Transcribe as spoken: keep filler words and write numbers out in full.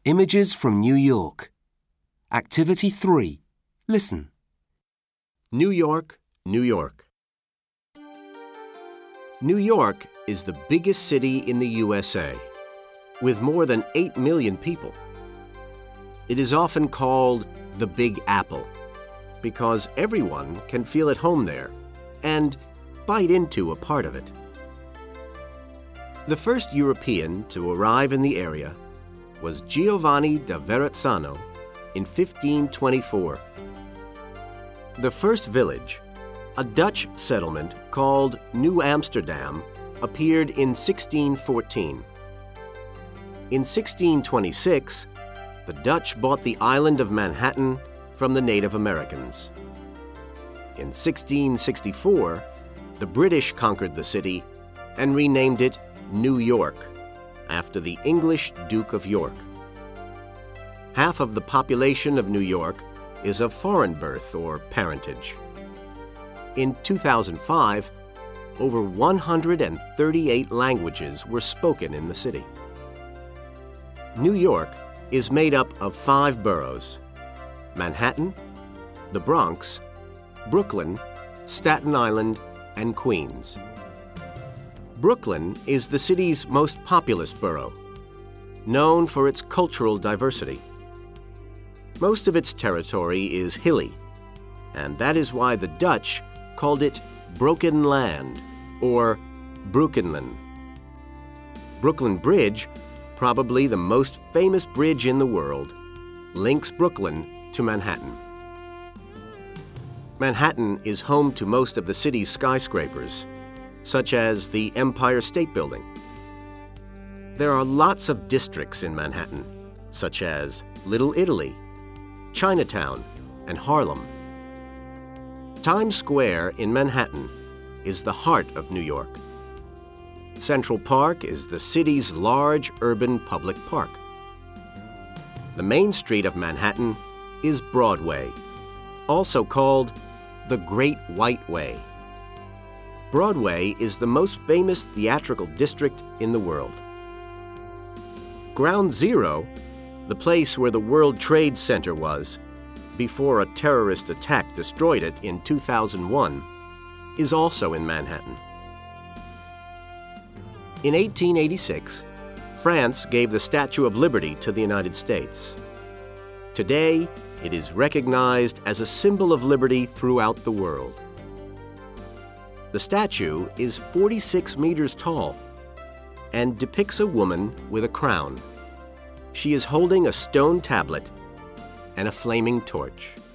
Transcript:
Images from New York. Activity three. Listen. New York, New York. New York is the biggest city in the U S A, with more than eight million people. It is often called the Big Apple because everyone can feel at home there and bite into a part of it. The first European to arrive in the area was Giovanni da Verrazzano in fifteen twenty-four. The first village, a Dutch settlement called New Amsterdam, appeared in sixteen fourteen. In sixteen twenty-six, the Dutch bought the island of Manhattan from the Native Americans. In sixteen sixty-four, the British conquered the city and renamed it New York, after the English Duke of York. Half of the population of New York is of foreign birth or parentage. In two thousand five, over one hundred thirty-eight languages were spoken in the city. New York is made up of five boroughs: Manhattan, the Bronx, Brooklyn, Staten Island, and Queens. Brooklyn is the city's most populous borough, known for its cultural diversity. Most of its territory is hilly, and that is why the Dutch called it Broken Land, or Broekenland. Brooklyn Bridge, probably the most famous bridge in the world, links Brooklyn to Manhattan. Manhattan is home to most of the city's skyscrapers, such as the Empire State Building. There are lots of districts in Manhattan, such as Little Italy, Chinatown, and Harlem. Times Square in Manhattan is the heart of New York. Central Park is the city's large urban public park. The main street of Manhattan is Broadway, also called the Great White Way. Broadway is the most famous theatrical district in the world. Ground Zero, the place where the World Trade Center was, before a terrorist attack destroyed it in two thousand one, is also in Manhattan. In eighteen eighty-six, France gave the Statue of Liberty to the United States. Today, it is recognized as a symbol of liberty throughout the world. The statue is forty-six meters tall and depicts a woman with a crown. She is holding a stone tablet and a flaming torch.